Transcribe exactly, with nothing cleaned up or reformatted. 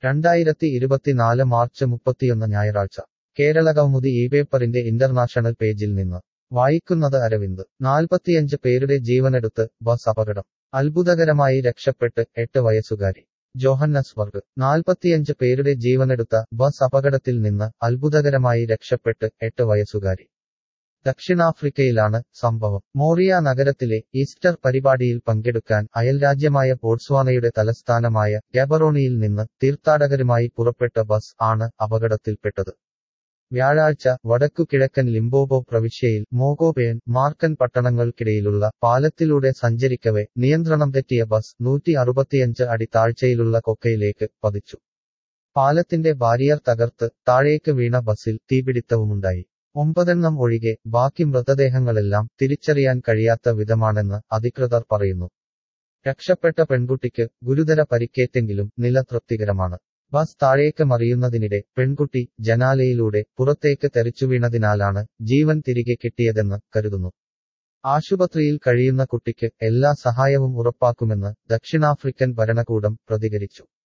രണ്ടായിരത്തി ഇരുപത്തിനാല് മാർച്ച് മുപ്പത്തിയൊന്ന് ഞായറാഴ്ച കേരള കൗമുദി ഈ പേപ്പറിന്റെ ഇന്റർനാഷണൽ പേജിൽ നിന്ന് വായിക്കുന്നത് അരവിന്ദ് നാൽപ്പത്തിയഞ്ച് പേരുടെ ജീവനെടുത്ത് ബസ് അപകടം അത്ഭുതകരമായി രക്ഷപ്പെട്ട് എട്ട് വയസ്സുകാരി ജോഹന്നസ്ബർഗ് നാൽപ്പത്തിയഞ്ച് പേരുടെ ജീവനെടുത്ത ബസ് അപകടത്തിൽ നിന്ന് അത്ഭുതകരമായി രക്ഷപ്പെട്ട് എട്ട് വയസ്സുകാരി ദക്ഷിണാഫ്രിക്കയിലാണ് സംഭവം മോറിയ നഗരത്തിലെ ഈസ്റ്റർ പരിപാടിയിൽ പങ്കെടുക്കാൻ അയൽരാജ്യമായ ബോട്സ്വാനയുടെ തലസ്ഥാനമായ ഗബറോണിയിൽ നിന്ന് തീർത്ഥാടകരുമായി പുറപ്പെട്ട ബസ് ആണ് അപകടത്തിൽപ്പെട്ടത് വ്യാഴാഴ്ച വടക്കുകിഴക്കൻ ലിംബോബോ പ്രവിശ്യയിൽ മോഗോബേൻ മാർക്കൻ പട്ടണങ്ങൾക്കിടയിലുള്ള പാലത്തിലൂടെ സഞ്ചരിക്കവെ നിയന്ത്രണം തെറ്റിയ ബസ് നൂറ്റി അറുപത്തിയഞ്ച് അടി താഴ്ചയിലുള്ള കൊക്കയിലേക്ക് പതിച്ചു പാലത്തിന്റെ ബാരിയർ തകർത്ത് താഴേക്ക് വീണ ബസിൽ തീപിടിത്തവുമുണ്ടായി ഒമ്പതെണ്ണം ഒഴികെ ബാക്കി മൃതദേഹങ്ങളെല്ലാം തിരിച്ചറിയാൻ കഴിയാത്ത വിധമാണെന്ന് അധികൃതർ പറയുന്നു രക്ഷപ്പെട്ട പെൺകുട്ടിക്ക് ഗുരുതര പരിക്കേറ്റെങ്കിലും നില തൃപ്തികരമാണ് ബസ് താഴേക്ക് മറിയുന്നതിനിടെ പെൺകുട്ടി ജനാലയിലൂടെ പുറത്തേക്ക് തെറിച്ചുവീണതിനാലാണ് ജീവൻ തിരികെ കിട്ടിയതെന്ന് കരുതുന്നു ആശുപത്രിയിൽ കഴിയുന്ന കുട്ടിക്ക് എല്ലാ സഹായവും ഉറപ്പാക്കുമെന്ന് ദക്ഷിണാഫ്രിക്കൻ ഭരണകൂടം പ്രതികരിച്ചു